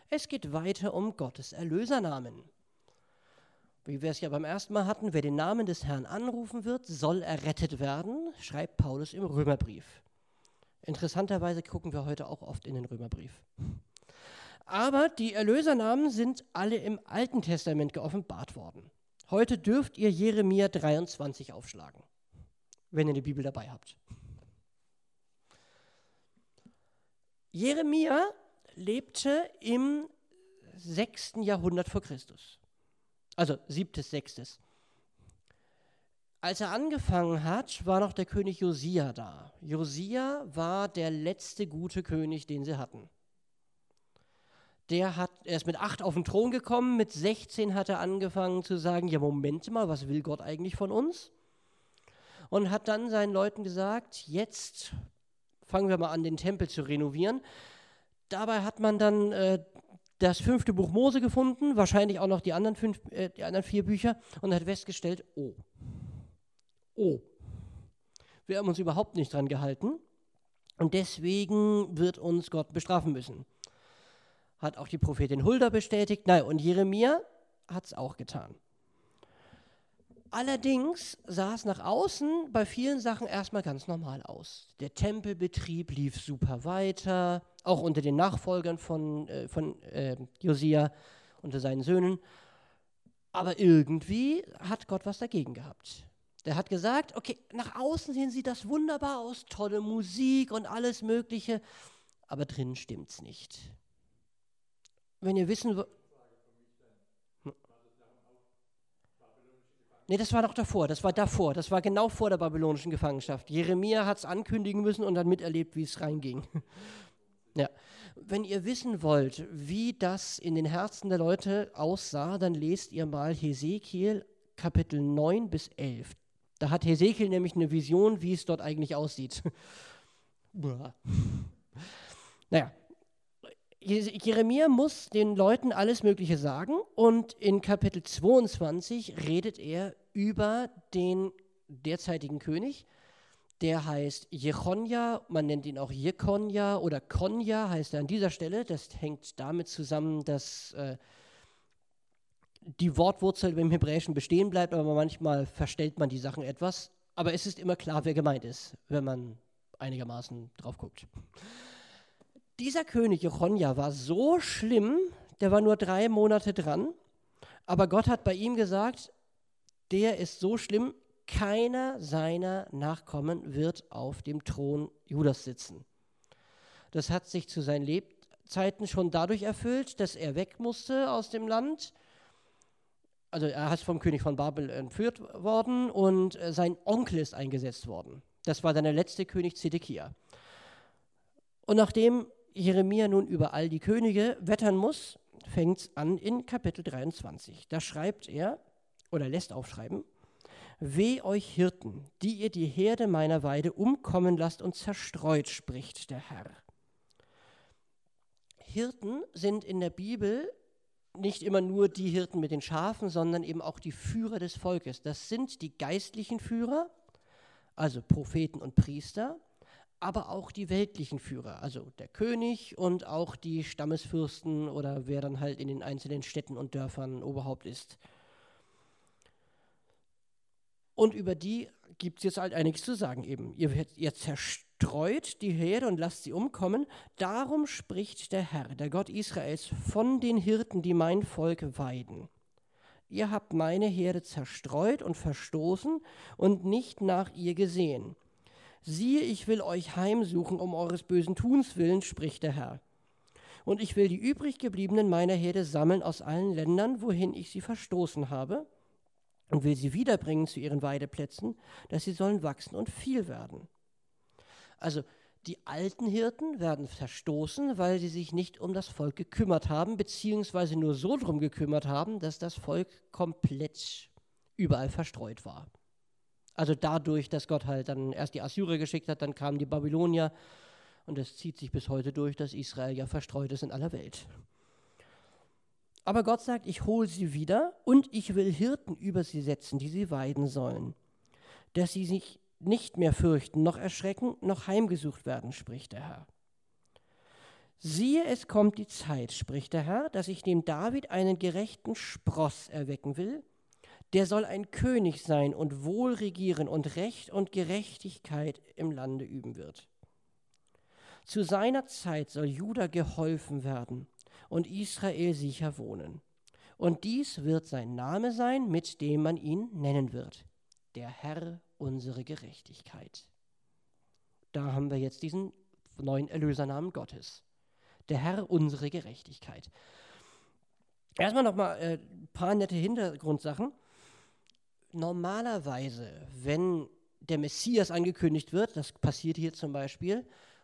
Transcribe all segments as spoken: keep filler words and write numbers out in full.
Es geht weiter um Gottes Erlösernamen. Wie wir es ja beim ersten Mal hatten, wer den Namen des Herrn anrufen wird, soll errettet werden, schreibt Paulus im Römerbrief. Interessanterweise gucken wir heute auch oft in den Römerbrief. Aber die Erlösernamen sind alle im Alten Testament geoffenbart worden. Heute dürft ihr Jeremia dreiundzwanzig aufschlagen, wenn ihr die Bibel dabei habt. Jeremia lebte im sechsten Jahrhundert vor Christus, also siebtes, sechstes. Als er angefangen hat, war noch der König Josia da. Josia war der letzte gute König, den sie hatten. Der hat, er ist mit acht auf den Thron gekommen, mit sechzehn hat er angefangen zu sagen, ja Moment mal, was will Gott eigentlich von uns? Und hat dann seinen Leuten gesagt, jetzt fangen wir mal an, den Tempel zu renovieren. Dabei hat man dann äh, das fünfte Buch Mose gefunden, wahrscheinlich auch noch die anderen, fünf, äh, die anderen vier Bücher, und hat festgestellt, oh, oh, wir haben uns überhaupt nicht dran gehalten und deswegen wird uns Gott bestrafen müssen. Hat auch die Prophetin Hulda bestätigt, nein, und Jeremia hat es auch getan. Allerdings sah es nach außen bei vielen Sachen erstmal ganz normal aus. Der Tempelbetrieb lief super weiter, auch unter den Nachfolgern von, äh, von äh, Josia, unter seinen Söhnen. Aber irgendwie hat Gott was dagegen gehabt. Der hat gesagt, okay, nach außen hin sieht das wunderbar aus, tolle Musik und alles Mögliche, aber drinnen stimmt's nicht. Wenn ihr wissen wollt. Nee, das war doch davor, das war davor, das war genau vor der babylonischen Gefangenschaft. Jeremia hat es ankündigen müssen und dann miterlebt, wie es reinging. Ja. Wenn ihr wissen wollt, wie das in den Herzen der Leute aussah, dann lest ihr mal Hesekiel Kapitel neun bis elf. Da hat Hesekiel nämlich eine Vision, wie es dort eigentlich aussieht. Naja, Jeremia muss den Leuten alles Mögliche sagen und in Kapitel zweiundzwanzig redet er über den derzeitigen König. Der heißt Jechonja, man nennt ihn auch Jekonja oder Konja heißt er an dieser Stelle. Das hängt damit zusammen, dass äh, die Wortwurzel im Hebräischen bestehen bleibt, aber manchmal verstellt man die Sachen etwas. Aber es ist immer klar, wer gemeint ist, wenn man einigermaßen drauf guckt. Dieser König Jechonja war so schlimm, der war nur drei Monate dran, aber Gott hat bei ihm gesagt, der ist so schlimm, keiner seiner Nachkommen wird auf dem Thron Judas sitzen. Das hat sich zu seinen Lebzeiten schon dadurch erfüllt, dass er weg musste aus dem Land. Also er ist vom König von Babel entführt worden und sein Onkel ist eingesetzt worden. Das war dann der letzte König Zedekia. Und nachdem Jeremia nun über all die Könige wettern muss, fängt es an in Kapitel dreiundzwanzig. Da schreibt er, oder lässt aufschreiben, Weh euch Hirten, die ihr die Herde meiner Weide umkommen lasst und zerstreut, spricht der Herr. Hirten sind in der Bibel nicht immer nur die Hirten mit den Schafen, sondern eben auch die Führer des Volkes. Das sind die geistlichen Führer, also Propheten und Priester, aber auch die weltlichen Führer, also der König und auch die Stammesfürsten oder wer dann halt in den einzelnen Städten und Dörfern Oberhaupt ist. Und über die gibt es jetzt halt einiges zu sagen eben. Ihr, ihr zerstreut die Herde und lasst sie umkommen. Darum spricht der Herr, der Gott Israels, von den Hirten, die mein Volk weiden. Ihr habt meine Herde zerstreut und verstoßen und nicht nach ihr gesehen. Siehe, ich will euch heimsuchen um eures bösen Tuns willen, spricht der Herr. Und ich will die übrig gebliebenen meiner Herde sammeln aus allen Ländern, wohin ich sie verstoßen habe, und will sie wiederbringen zu ihren Weideplätzen, dass sie sollen wachsen und viel werden. Also die alten Hirten werden verstoßen, weil sie sich nicht um das Volk gekümmert haben, beziehungsweise nur so drum gekümmert haben, dass das Volk komplett überall verstreut war. Also dadurch, dass Gott halt dann erst die Assyrer geschickt hat, dann kamen die Babylonier und das zieht sich bis heute durch, dass Israel ja verstreut ist in aller Welt. Aber Gott sagt, ich hole sie wieder und ich will Hirten über sie setzen, die sie weiden sollen, dass sie sich nicht mehr fürchten, noch erschrecken, noch heimgesucht werden, spricht der Herr. Siehe, es kommt die Zeit, spricht der Herr, dass ich dem David einen gerechten Spross erwecken will. Der soll ein König sein und wohl regieren und Recht und Gerechtigkeit im Lande üben wird. Zu seiner Zeit soll Juda geholfen werden und Israel sicher wohnen. Und dies wird sein Name sein, mit dem man ihn nennen wird. Der Herr, unsere Gerechtigkeit. Da haben wir jetzt diesen neuen Erlösernamen Gottes. Der Herr, unsere Gerechtigkeit. Erstmal nochmal äh, ein paar nette Hintergrundsachen. Normalerweise, wenn der Messias angekündigt wird, das passiert hier zum Beispiel,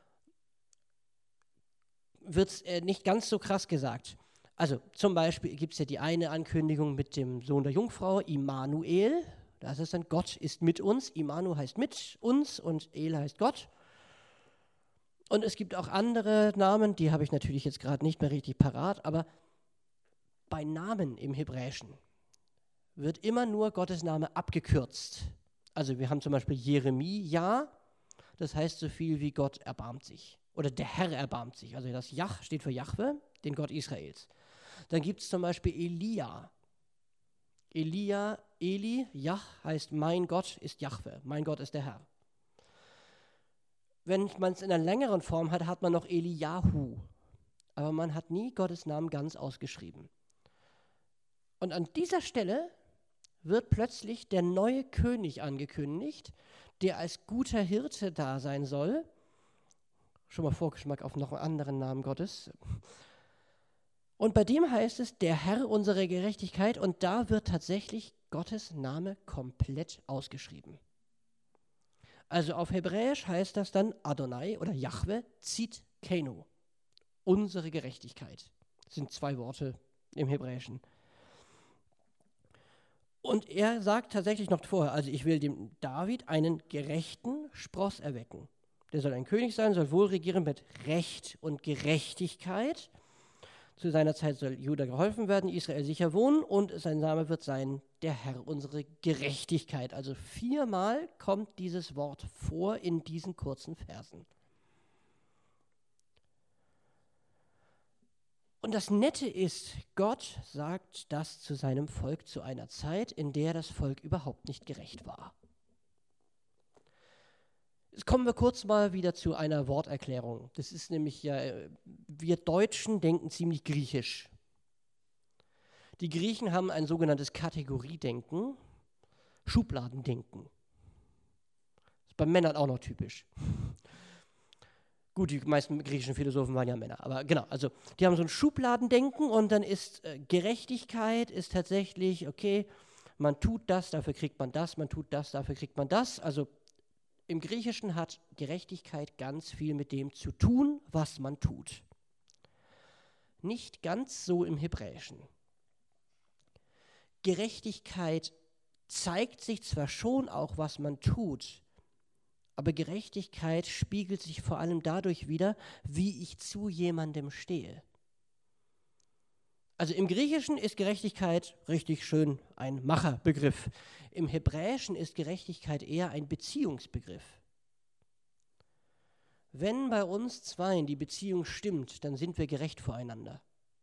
wird es äh, nicht ganz so krass gesagt. Also zum Beispiel gibt es ja die eine Ankündigung mit dem Sohn der Jungfrau, Immanuel. Das ist dann, Gott ist mit uns. Immanu heißt mit uns und El heißt Gott. Und es gibt auch andere Namen, die habe ich natürlich jetzt gerade nicht mehr richtig parat, aber bei Namen im Hebräischen wird immer nur Gottes Name abgekürzt. Also wir haben zum Beispiel Jeremia, das heißt so viel wie Gott erbarmt sich. Oder der Herr erbarmt sich. Also das Jach steht für Jahwe, den Gott Israels. Dann gibt es zum Beispiel Elia. Elia, Eli, Jach heißt mein Gott ist Jahwe, mein Gott ist der Herr. Wenn man es in einer längeren Form hat, hat man noch Eliyahu. Aber man hat nie Gottes Namen ganz ausgeschrieben. Und an dieser Stelle wird plötzlich der neue König angekündigt, der als guter Hirte da sein soll. Schon mal Vorgeschmack auf noch einen anderen Namen Gottes. Und bei dem heißt es, der Herr unserer Gerechtigkeit. Und da wird tatsächlich Gottes Name komplett ausgeschrieben. Also auf Hebräisch heißt das dann Adonai oder Jahwe Tzidkenu, unsere Gerechtigkeit. Das sind zwei Worte im Hebräischen. Und er sagt tatsächlich noch vorher, also ich will dem David einen gerechten Spross erwecken. Der soll ein König sein, soll wohl regieren mit Recht und Gerechtigkeit. Zu seiner Zeit soll Juda geholfen werden, Israel sicher wohnen und sein Name wird sein, der Herr, unsere Gerechtigkeit. Also viermal kommt dieses Wort vor in diesen kurzen Versen. Und das Nette ist, Gott sagt das zu seinem Volk zu einer Zeit, in der das Volk überhaupt nicht gerecht war. Jetzt kommen wir kurz mal wieder zu einer Worterklärung. Das ist nämlich ja, wir Deutschen denken ziemlich griechisch. Die Griechen haben ein sogenanntes Kategoriedenken, Schubladendenken. Das ist bei Männern auch noch typisch. Gut, die meisten griechischen Philosophen waren ja Männer, aber genau, also die haben so ein Schubladendenken und dann ist äh, Gerechtigkeit ist tatsächlich, okay, man tut das, dafür kriegt man das, man tut das, dafür kriegt man das. Also im Griechischen hat Gerechtigkeit ganz viel mit dem zu tun, was man tut. Nicht ganz so im Hebräischen. Gerechtigkeit zeigt sich zwar schon auch, was man tut, aber Gerechtigkeit spiegelt sich vor allem dadurch wider, wie ich zu jemandem stehe. Also im Griechischen ist Gerechtigkeit richtig schön ein Macherbegriff. Im Hebräischen ist Gerechtigkeit eher ein Beziehungsbegriff. Wenn bei uns zweien die Beziehung stimmt, dann sind wir gerecht voreinander.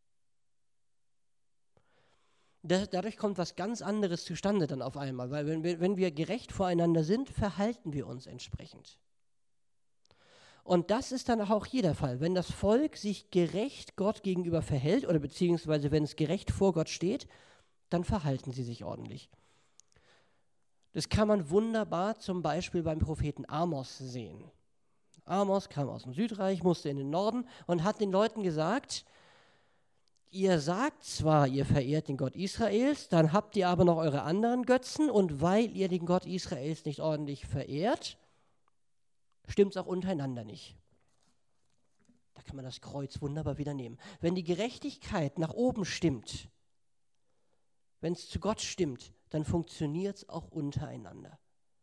Das, dadurch kommt was ganz anderes zustande dann auf einmal, weil wenn wir, wenn wir gerecht voreinander sind, verhalten wir uns entsprechend. Und das ist dann auch hier der Fall. Wenn das Volk sich gerecht Gott gegenüber verhält oder beziehungsweise wenn es gerecht vor Gott steht, dann verhalten sie sich ordentlich. Das kann man wunderbar zum Beispiel beim Propheten Amos sehen. Amos kam aus dem Südreich, musste in den Norden und hat den Leuten gesagt, ihr sagt zwar, ihr verehrt den Gott Israels, dann habt ihr aber noch eure anderen Götzen und weil ihr den Gott Israels nicht ordentlich verehrt, stimmt es auch untereinander nicht. Da kann man das Kreuz wunderbar wieder nehmen. Wenn die Gerechtigkeit nach oben stimmt, wenn es zu Gott stimmt, dann funktioniert es auch untereinander.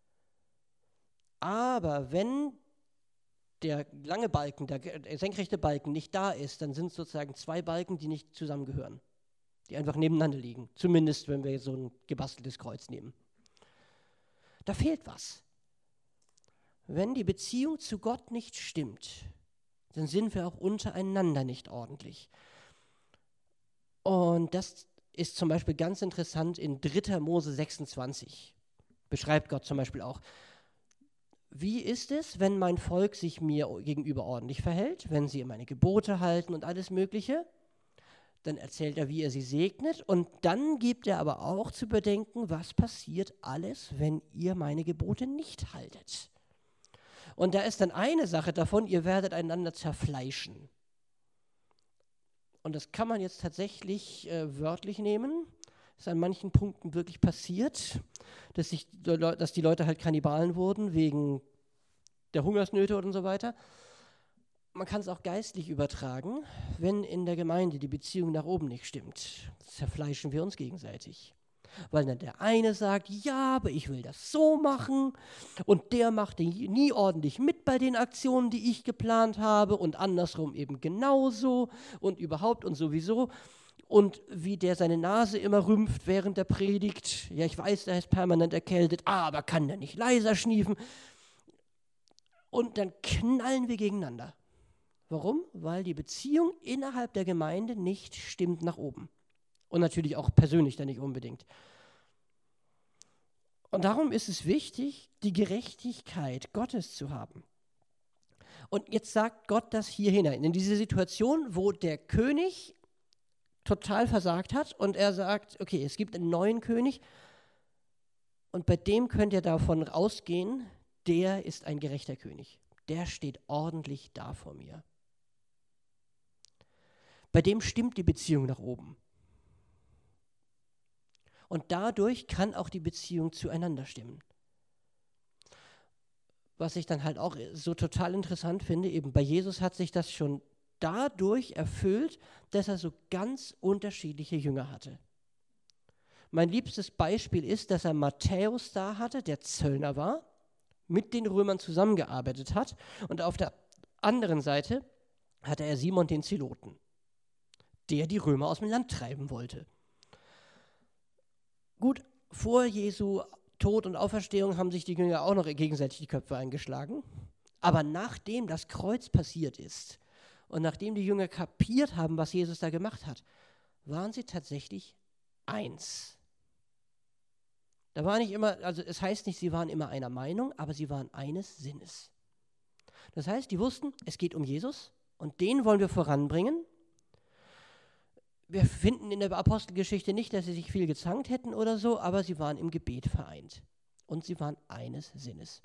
Aber wenn der lange Balken, der senkrechte Balken nicht da ist, dann sind es sozusagen zwei Balken, die nicht zusammengehören, die einfach nebeneinander liegen. Zumindest, wenn wir so ein gebasteltes Kreuz nehmen. Da fehlt was. Wenn die Beziehung zu Gott nicht stimmt, dann sind wir auch untereinander nicht ordentlich. Und das ist zum Beispiel ganz interessant in dritter Mose sechsundzwanzig. Beschreibt Gott zum Beispiel auch, wie ist es, wenn mein Volk sich mir gegenüber ordentlich verhält, wenn sie meine Gebote halten und alles Mögliche? Dann erzählt er, wie er sie segnet, und dann gibt er aber auch zu bedenken, was passiert alles, wenn ihr meine Gebote nicht haltet. Und da ist dann eine Sache davon, ihr werdet einander zerfleischen. Und das kann man jetzt tatsächlich äh, wörtlich nehmen. Das ist an manchen Punkten wirklich passiert, dass, sich, dass die Leute halt Kannibalen wurden wegen der Hungersnöte und so weiter. Man kann es auch geistlich übertragen, wenn in der Gemeinde die Beziehung nach oben nicht stimmt. Zerfleischen wir uns gegenseitig. Weil dann der eine sagt, ja, aber ich will das so machen, und der macht nie ordentlich mit bei den Aktionen, die ich geplant habe, und andersrum eben genauso und überhaupt und sowieso. Und wie der seine Nase immer rümpft während der Predigt. Ja, ich weiß, der ist permanent erkältet, aber kann der nicht leiser schniefen? Und dann knallen wir gegeneinander. Warum? Weil die Beziehung innerhalb der Gemeinde nicht stimmt nach oben. Und natürlich auch persönlich dann nicht unbedingt. Und darum ist es wichtig, die Gerechtigkeit Gottes zu haben. Und jetzt sagt Gott das hier hinein, in diese Situation, wo der König total versagt hat und er sagt, okay, es gibt einen neuen König und bei dem könnt ihr davon ausgehen, der ist ein gerechter König. Der steht ordentlich da vor mir. Bei dem stimmt die Beziehung nach oben. Und dadurch kann auch die Beziehung zueinander stimmen. Was ich dann halt auch so total interessant finde, eben bei Jesus hat sich das schon dadurch erfüllt, dass er so ganz unterschiedliche Jünger hatte. Mein liebstes Beispiel ist, dass er Matthäus da hatte, der Zöllner war, mit den Römern zusammengearbeitet hat, und auf der anderen Seite hatte er Simon den Zeloten, der die Römer aus dem Land treiben wollte. Gut, vor Jesu Tod und Auferstehung haben sich die Jünger auch noch gegenseitig die Köpfe eingeschlagen, aber nachdem das Kreuz passiert ist und nachdem die Jünger kapiert haben, was Jesus da gemacht hat, waren sie tatsächlich eins. Da war nicht immer, also es heißt nicht, sie waren immer einer Meinung, aber sie waren eines Sinnes. Das heißt, die wussten, es geht um Jesus und den wollen wir voranbringen. Wir finden in der Apostelgeschichte nicht, dass sie sich viel gezankt hätten oder so, aber sie waren im Gebet vereint und sie waren eines Sinnes.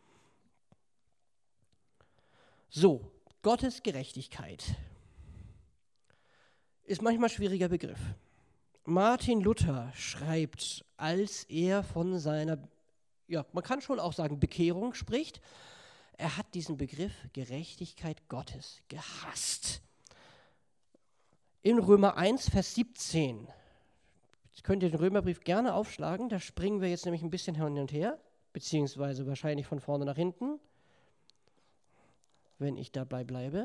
So, Gottes Gerechtigkeit ist manchmal ein schwieriger Begriff. Martin Luther schreibt, als er von seiner, ja, man kann schon auch sagen, Bekehrung spricht, er hat diesen Begriff Gerechtigkeit Gottes gehasst. In Römer eins, Vers siebzehn, jetzt könnt ihr den Römerbrief gerne aufschlagen, da springen wir jetzt nämlich ein bisschen hin und her, beziehungsweise wahrscheinlich von vorne nach hinten, wenn ich dabei bleibe.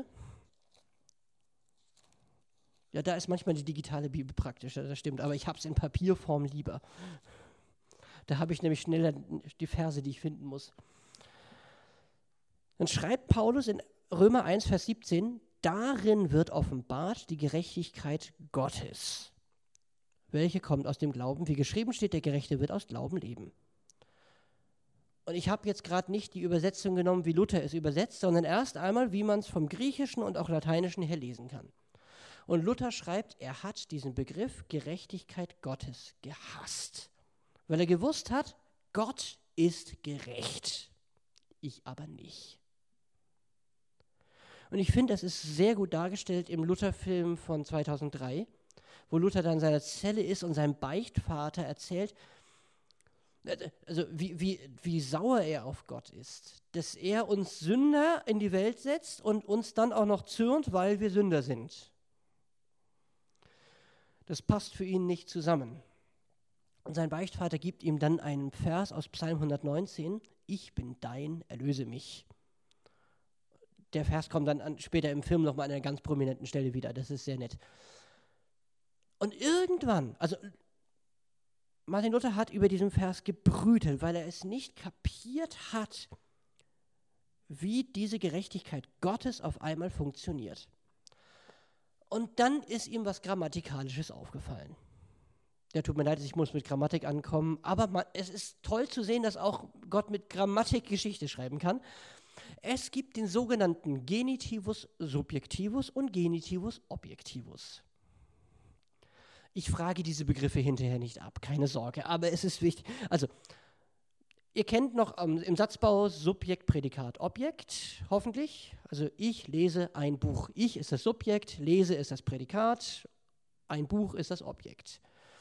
Ja, da ist manchmal die digitale Bibel praktischer, das stimmt, aber ich habe es in Papierform lieber. Da habe ich nämlich schneller die Verse, die ich finden muss. Dann schreibt Paulus in Römer eins, Vers siebzehn, darin wird offenbart die Gerechtigkeit Gottes, welche kommt aus dem Glauben, wie geschrieben steht, der Gerechte wird aus Glauben leben. Und ich habe jetzt gerade nicht die Übersetzung genommen, wie Luther es übersetzt, sondern erst einmal, wie man es vom Griechischen und auch Lateinischen her lesen kann. Und Luther schreibt, er hat diesen Begriff Gerechtigkeit Gottes gehasst, weil er gewusst hat, Gott ist gerecht, ich aber nicht. Und ich finde, das ist sehr gut dargestellt im Luther-Film von zweitausenddrei, wo Luther dann in seiner Zelle ist und seinem Beichtvater erzählt, also wie, wie, wie sauer er auf Gott ist, dass er uns Sünder in die Welt setzt und uns dann auch noch zürnt, weil wir Sünder sind. Das passt für ihn nicht zusammen. Und sein Beichtvater gibt ihm dann einen Vers aus Psalm hundertneunzehn, ich bin dein, erlöse mich. Der Vers kommt dann an, später im Film nochmal an einer ganz prominenten Stelle wieder, das ist sehr nett. Und irgendwann, also Martin Luther hat über diesen Vers gebrütet, weil er es nicht kapiert hat, wie diese Gerechtigkeit Gottes auf einmal funktioniert. Und dann ist ihm was Grammatikalisches aufgefallen. Ja, tut mir leid, ich muss mit Grammatik ankommen, aber man, es ist toll zu sehen, dass auch Gott mit Grammatik Geschichte schreiben kann. Es gibt den sogenannten Genitivus Subjektivus und Genitivus Objektivus. Ich frage diese Begriffe hinterher nicht ab, keine Sorge, aber es ist wichtig. Also, ihr kennt noch ähm, im Satzbau Subjekt, Prädikat, Objekt, hoffentlich. Also, ich lese ein Buch. Ich ist das Subjekt, lese ist das Prädikat, ein Buch ist das Objekt.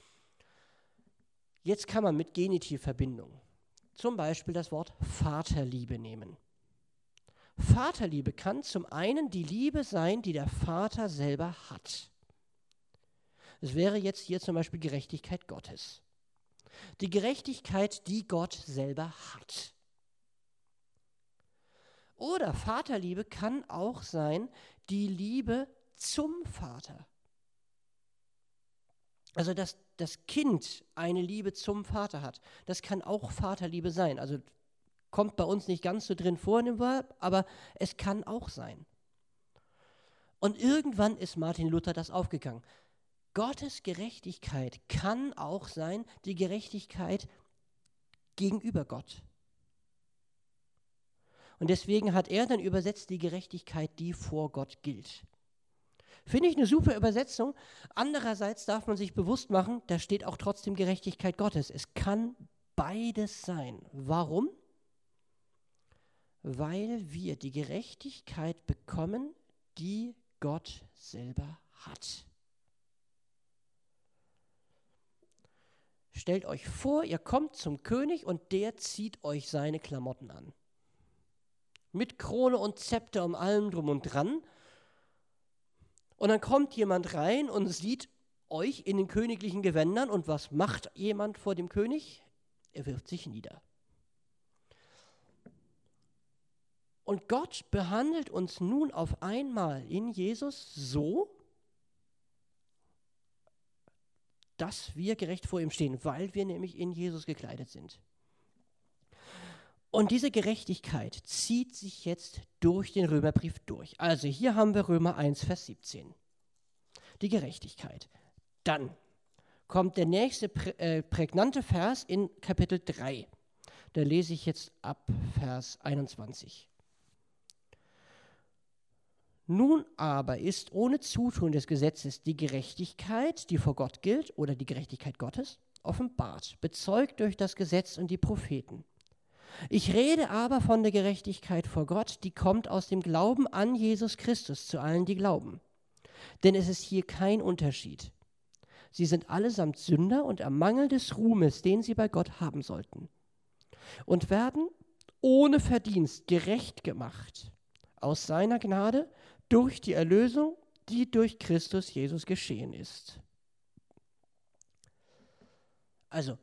Jetzt kann man mit Genitivverbindung zum Beispiel das Wort Vaterliebe nehmen. Vaterliebe kann zum einen die Liebe sein, die der Vater selber hat. Es wäre jetzt hier zum Beispiel Gerechtigkeit Gottes. Die Gerechtigkeit, die Gott selber hat. Oder Vaterliebe kann auch sein die Liebe zum Vater. Also dass das Kind eine Liebe zum Vater hat, das kann auch Vaterliebe sein. Also kommt bei uns nicht ganz so drin vor in dem Verb, aber es kann auch sein. Und irgendwann ist Martin Luther das aufgegangen. Gottes Gerechtigkeit kann auch sein die Gerechtigkeit gegenüber Gott. Und deswegen hat er dann übersetzt die Gerechtigkeit, die vor Gott gilt. Finde ich eine super Übersetzung. Andererseits darf man sich bewusst machen, da steht auch trotzdem Gerechtigkeit Gottes. Es kann beides sein. Warum? Weil wir die Gerechtigkeit bekommen, die Gott selber hat. Stellt euch vor, ihr kommt zum König und der zieht euch seine Klamotten an. Mit Krone und Zepter um allem drum und dran. Und dann kommt jemand rein und sieht euch in den königlichen Gewändern. Und was macht jemand vor dem König? Er wirft sich nieder. Und Gott behandelt uns nun auf einmal in Jesus so, dass wir gerecht vor ihm stehen, weil wir nämlich in Jesus gekleidet sind. Und diese Gerechtigkeit zieht sich jetzt durch den Römerbrief durch. Also hier haben wir Römer eins, Vers siebzehn. Die Gerechtigkeit. Dann kommt der nächste prä äh, prägnante Vers in Kapitel drei. Da lese ich jetzt ab Vers einundzwanzig. Nun aber ist ohne Zutun des Gesetzes die Gerechtigkeit, die vor Gott gilt, oder die Gerechtigkeit Gottes, offenbart, bezeugt durch das Gesetz und die Propheten. Ich rede aber von der Gerechtigkeit vor Gott, die kommt aus dem Glauben an Jesus Christus zu allen, die glauben. Denn es ist hier kein Unterschied. Sie sind allesamt Sünder und am Mangel des Ruhmes, den sie bei Gott haben sollten. Und werden ohne Verdienst gerecht gemacht aus seiner Gnade durch die Erlösung, die durch Christus Jesus geschehen ist. Also,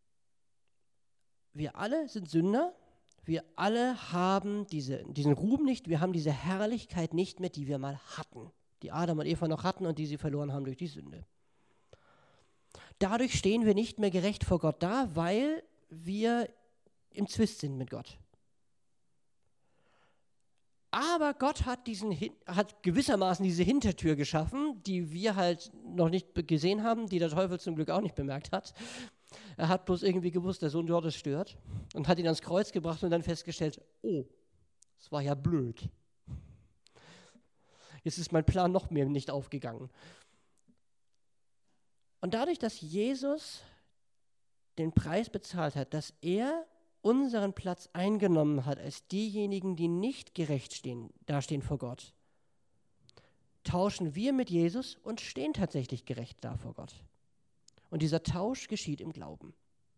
wir alle sind Sünder, wir alle haben diese, diesen Ruhm nicht, wir haben diese Herrlichkeit nicht mehr, die wir mal hatten, die Adam und Eva noch hatten und die sie verloren haben durch die Sünde. Dadurch stehen wir nicht mehr gerecht vor Gott da, weil wir im Zwist sind mit Gott. Aber Gott hat, diesen, hat gewissermaßen diese Hintertür geschaffen, die wir halt noch nicht gesehen haben, die der Teufel zum Glück auch nicht bemerkt hat. Er hat bloß irgendwie gewusst, der Sohn Gottes stört und hat ihn ans Kreuz gebracht und dann festgestellt, oh, das war ja blöd. Jetzt ist mein Plan noch mehr nicht aufgegangen. Und dadurch, dass Jesus den Preis bezahlt hat, dass er unseren Platz eingenommen hat als diejenigen, die nicht gerecht stehen, dastehen vor Gott, tauschen wir mit Jesus und stehen tatsächlich gerecht da vor Gott. Und dieser Tausch geschieht im Glauben.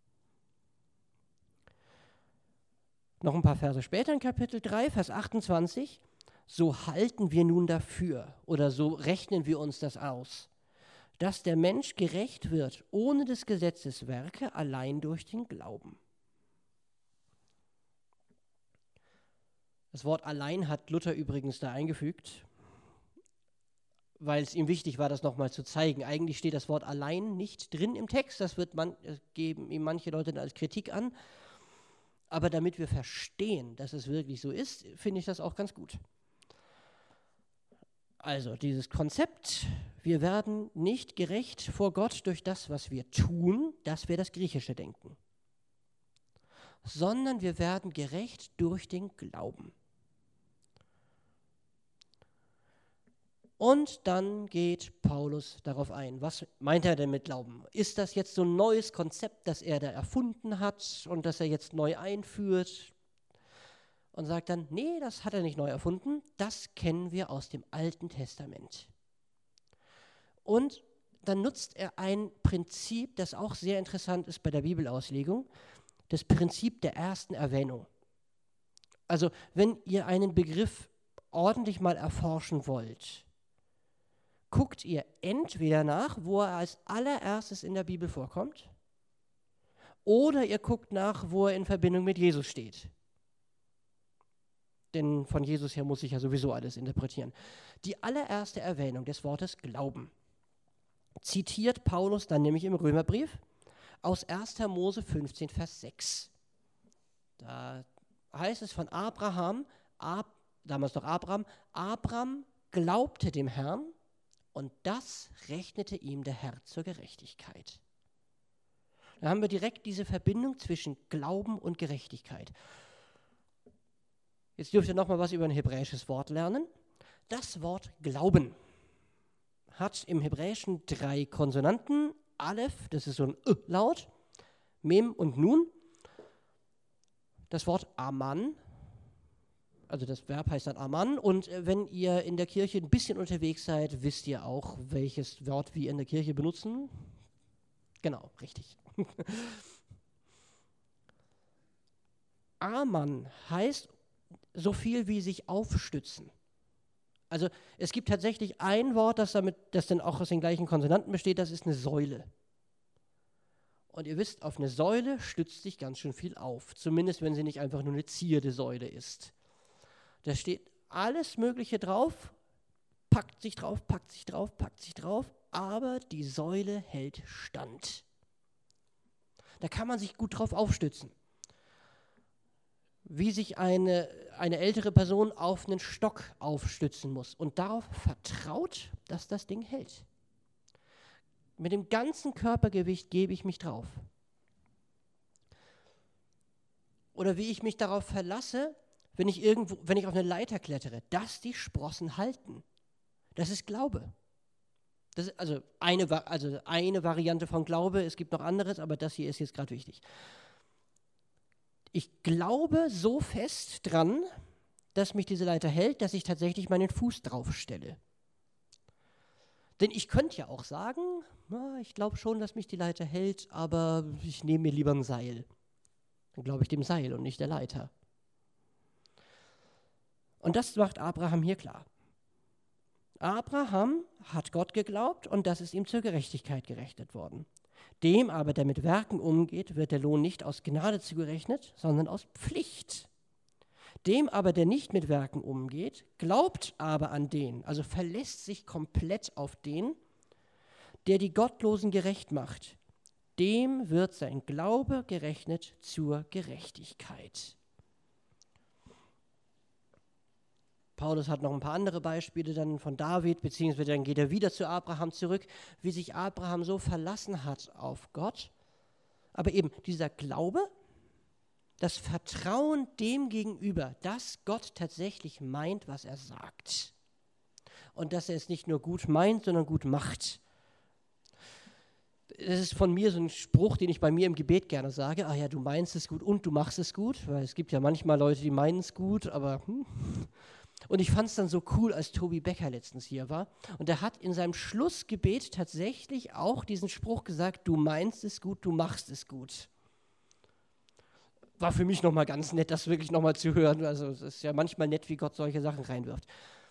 Noch ein paar Verse später in Kapitel drei, Vers achtundzwanzig. So halten wir nun dafür oder so rechnen wir uns das aus, dass der Mensch gerecht wird ohne des Gesetzes Werke, allein durch den Glauben. Das Wort allein hat Luther übrigens da eingefügt, weil es ihm wichtig war, das nochmal zu zeigen. Eigentlich steht das Wort allein nicht drin im Text, das wird man, das geben ihm manche Leute als Kritik an. Aber damit wir verstehen, dass es wirklich so ist, finde ich das auch ganz gut. Also dieses Konzept, wir werden nicht gerecht vor Gott durch das, was wir tun, das wäre das griechische Denken, sondern wir werden gerecht durch den Glauben. Und dann geht Paulus darauf ein. Was meint er denn mit Glauben? Ist das jetzt so ein neues Konzept, das er da erfunden hat und das er jetzt neu einführt? Und sagt dann, nee, das hat er nicht neu erfunden, das kennen wir aus dem Alten Testament. Und dann nutzt er ein Prinzip, das auch sehr interessant ist bei der Bibelauslegung, das Prinzip der ersten Erwähnung. Also wenn ihr einen Begriff ordentlich mal erforschen wollt, guckt ihr entweder nach, wo er als allererstes in der Bibel vorkommt, oder ihr guckt nach, wo er in Verbindung mit Jesus steht. Denn von Jesus her muss ich ja sowieso alles interpretieren. Die allererste Erwähnung des Wortes Glauben zitiert Paulus dann nämlich im Römerbrief aus erster Mose fünfzehn, Vers sechs. Da heißt es von Abraham, Ab, damals noch Abraham, Abraham glaubte dem Herrn und das rechnete ihm der Herr zur Gerechtigkeit. Da haben wir direkt diese Verbindung zwischen Glauben und Gerechtigkeit. Jetzt dürft ihr noch mal was über ein hebräisches Wort lernen. Das Wort Glauben hat im Hebräischen drei Konsonanten. Aleph, das ist so ein Ö-Laut, Mem und Nun. Das Wort Aman, also das Verb heißt dann Aman. Und wenn ihr in der Kirche ein bisschen unterwegs seid, wisst ihr auch, welches Wort wir in der Kirche benutzen. Genau, richtig. Aman heißt so viel wie sich aufstützen. Also es gibt tatsächlich ein Wort, das damit, das dann auch aus den gleichen Konsonanten besteht, das ist eine Säule. Und ihr wisst, auf eine Säule stützt sich ganz schön viel auf, zumindest wenn sie nicht einfach nur eine zierde Säule ist. Da steht alles Mögliche drauf, packt sich drauf, packt sich drauf, packt sich drauf, aber die Säule hält stand. Da kann man sich gut drauf aufstützen. Wie sich eine, eine ältere Person auf einen Stock aufstützen muss und darauf vertraut, dass das Ding hält. Mit dem ganzen Körpergewicht gebe ich mich drauf. Oder wie ich mich darauf verlasse, wenn ich irgendwo, wenn ich auf eine Leiter klettere, dass die Sprossen halten. Das ist Glaube. Das ist also eine, also eine Variante von Glaube, es gibt noch anderes, aber das hier ist jetzt gerade wichtig. Ich glaube so fest dran, dass mich diese Leiter hält, dass ich tatsächlich meinen Fuß drauf stelle. Denn ich könnte ja auch sagen, na, ich glaube schon, dass mich die Leiter hält, aber ich nehme mir lieber ein Seil. Dann glaube ich dem Seil und nicht der Leiter. Und das macht Abraham hier klar. Abraham hat Gott geglaubt und das ist ihm zur Gerechtigkeit gerechnet worden. Dem aber, der mit Werken umgeht, wird der Lohn nicht aus Gnade zugerechnet, sondern aus Pflicht. Dem aber, der nicht mit Werken umgeht, glaubt aber an den, also verlässt sich komplett auf den, der die Gottlosen gerecht macht. Dem wird sein Glaube gerechnet zur Gerechtigkeit. Paulus hat noch ein paar andere Beispiele dann von David, beziehungsweise dann geht er wieder zu Abraham zurück, wie sich Abraham so verlassen hat auf Gott. Aber eben dieser Glaube, das Vertrauen dem gegenüber, dass Gott tatsächlich meint, was er sagt. Und dass er es nicht nur gut meint, sondern gut macht. Das ist von mir so ein Spruch, den ich bei mir im Gebet gerne sage. Ah ja, du meinst es gut und du machst es gut. Weil es gibt ja manchmal Leute, die meinen es gut, aber... Hm. Und ich fand es dann so cool, als Tobi Becker letztens hier war. Und er hat in seinem Schlussgebet tatsächlich auch diesen Spruch gesagt, du meinst es gut, du machst es gut. War für mich nochmal ganz nett, das wirklich nochmal zu hören. Also es ist ja manchmal nett, wie Gott solche Sachen reinwirft.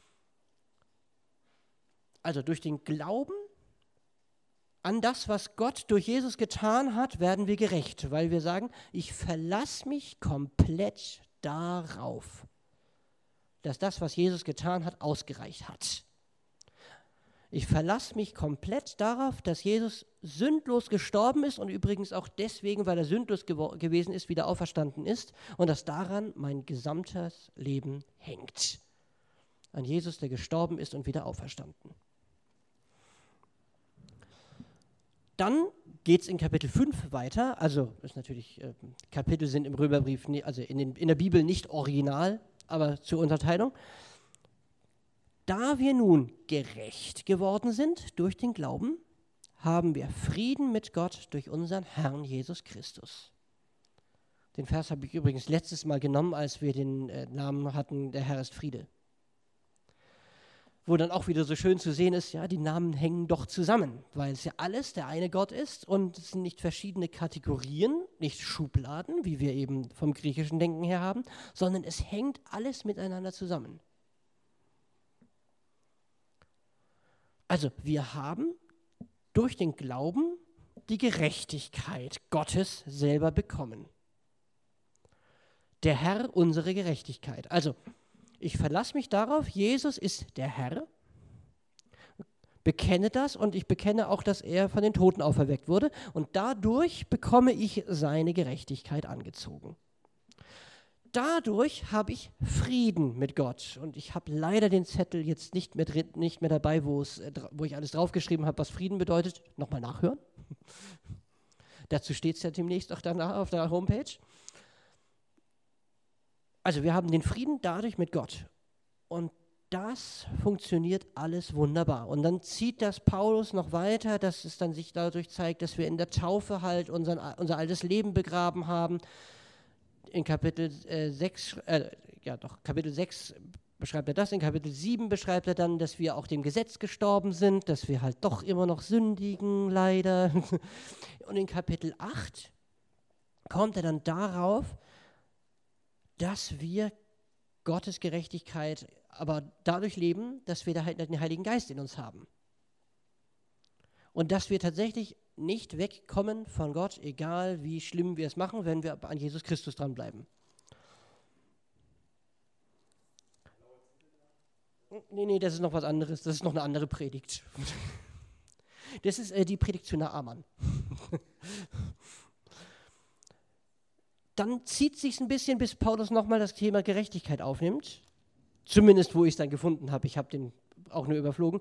Also durch den Glauben an das, was Gott durch Jesus getan hat, werden wir gerecht. Weil wir sagen, ich verlasse mich komplett darauf, dass das, was Jesus getan hat, ausgereicht hat. Ich verlasse mich komplett darauf, dass Jesus sündlos gestorben ist und übrigens auch deswegen, weil er sündlos gewo- gewesen ist, wieder auferstanden ist und dass daran mein gesamtes Leben hängt. An Jesus, der gestorben ist und wieder auferstanden. Dann geht es in Kapitel fünf weiter, also ist natürlich, äh, Kapitel sind im Römerbrief, also in, den, in der Bibel nicht original, aber zur Unterteilung. Da wir nun gerecht geworden sind durch den Glauben, haben wir Frieden mit Gott durch unseren Herrn Jesus Christus. Den Vers habe ich übrigens letztes Mal genommen, als wir den äh, Namen hatten, der Herr ist Friede. Wo dann auch wieder so schön zu sehen ist, ja, die Namen hängen doch zusammen, weil es ja alles der eine Gott ist und es sind nicht verschiedene Kategorien, nicht Schubladen, wie wir eben vom griechischen Denken her haben, sondern es hängt alles miteinander zusammen. Also wir haben durch den Glauben die Gerechtigkeit Gottes selber bekommen. Der Herr unsere Gerechtigkeit. Also ich verlasse mich darauf, Jesus ist der Herr, bekenne das und ich bekenne auch, dass er von den Toten auferweckt wurde und dadurch bekomme ich seine Gerechtigkeit angezogen. Dadurch habe ich Frieden mit Gott und ich habe leider den Zettel jetzt nicht mehr, drin, nicht mehr dabei, wo, es, wo ich alles draufgeschrieben habe, was Frieden bedeutet. Nochmal nachhören. Dazu steht es ja demnächst auch danach auf der Homepage. Also wir haben den Frieden dadurch mit Gott und das funktioniert alles wunderbar. Und dann zieht das Paulus noch weiter, dass es dann sich dadurch zeigt, dass wir in der Taufe halt unseren, unser altes Leben begraben haben. In Kapitel äh, sechs, äh, ja doch, Kapitel sechs beschreibt er das, in Kapitel sieben beschreibt er dann, dass wir auch dem Gesetz gestorben sind, dass wir halt doch immer noch sündigen, leider. Und in Kapitel acht kommt er dann darauf, dass wir Gottes Gerechtigkeit aber dadurch leben, dass wir da halt den Heiligen Geist in uns haben. Und dass wir tatsächlich nicht wegkommen von Gott, egal wie schlimm wir es machen, wenn wir an Jesus Christus dranbleiben. Nee, nee, das ist noch was anderes. Das ist noch eine andere Predigt. Das ist äh, die Predigt zu Naaman. Dann zieht es sich ein bisschen, bis Paulus nochmal das Thema Gerechtigkeit aufnimmt. Zumindest, wo ich es dann gefunden habe. Ich habe den auch nur überflogen.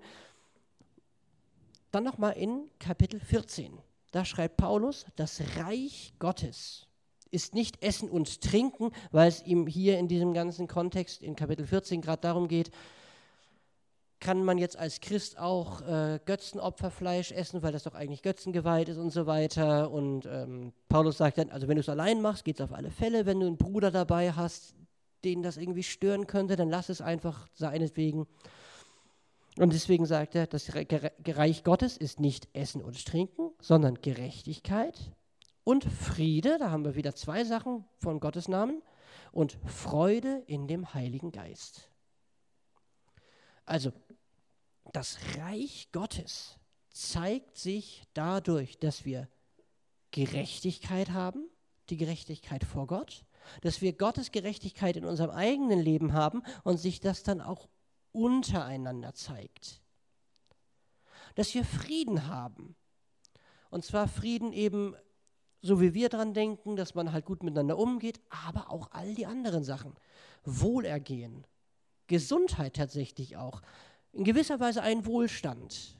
Dann nochmal in Kapitel vierzehn. Da schreibt Paulus, das Reich Gottes ist nicht Essen und Trinken, weil es ihm hier in diesem ganzen Kontext in Kapitel vierzehn gerade darum geht, kann man jetzt als Christ auch äh, Götzenopferfleisch essen, weil das doch eigentlich götzengeweiht ist und so weiter. Und ähm, Paulus sagt dann, also wenn du es allein machst, geht es auf alle Fälle. Wenn du einen Bruder dabei hast, den das irgendwie stören könnte, dann lass es einfach seinetwegen. Und deswegen sagt er, das Reich Gottes ist nicht Essen und Trinken, sondern Gerechtigkeit und Friede, da haben wir wieder zwei Sachen von Gottes Namen, und Freude in dem Heiligen Geist. Also, das Reich Gottes zeigt sich dadurch, dass wir Gerechtigkeit haben, die Gerechtigkeit vor Gott, dass wir Gottes Gerechtigkeit in unserem eigenen Leben haben und sich das dann auch untereinander zeigt. Dass wir Frieden haben. Und zwar Frieden eben, so wie wir dran denken, dass man halt gut miteinander umgeht, aber auch all die anderen Sachen. Wohlergehen, Gesundheit tatsächlich auch, in gewisser Weise ein Wohlstand